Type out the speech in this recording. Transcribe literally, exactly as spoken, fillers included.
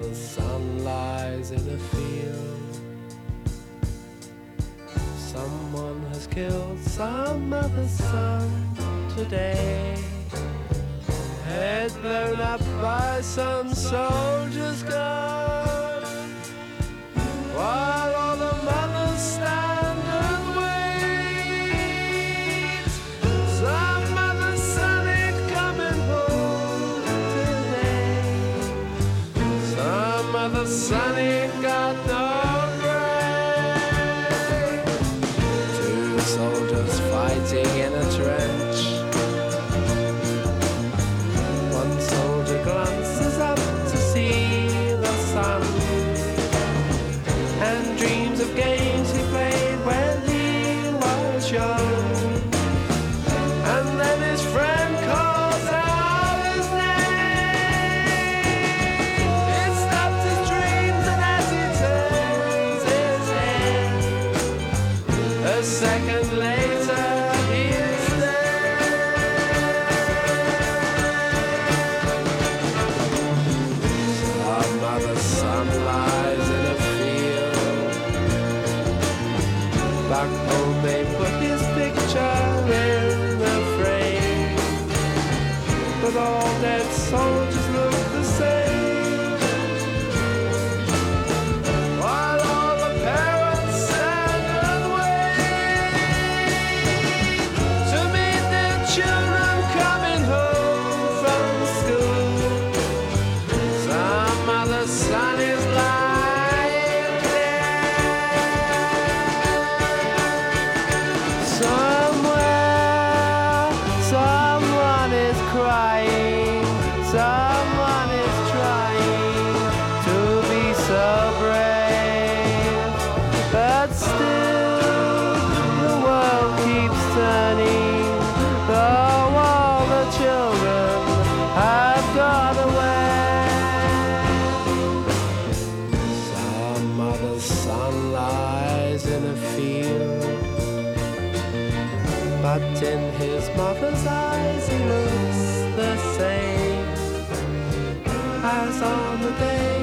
mother's son lies in a field. Someone has killed some mother's son today. Head blown up by some soldier's gun, while all the mothers stand and wait. Some mother's son ain't coming home today. Some mother's son ain't got no brain. Two soldiers fighting in a trench. One soldier glances up to see the sun and dreams of games he played when he was young. And then his friend calls out his name. It stops his dreams, and as he turns his head, a second later he is mother's son lies in a field. Back home they put his picture in the frame, but all dead soldiers look the same. While all the parents stand and wait to meet their children coming home from school. Some mother's son is lying dead. Somewhere, someone is crying. Someone is trying to be so brave, but still the world keeps turning, though all the children have gone away. Some mother's son lies in a field, but in his mother's eyes he looks the same as on the day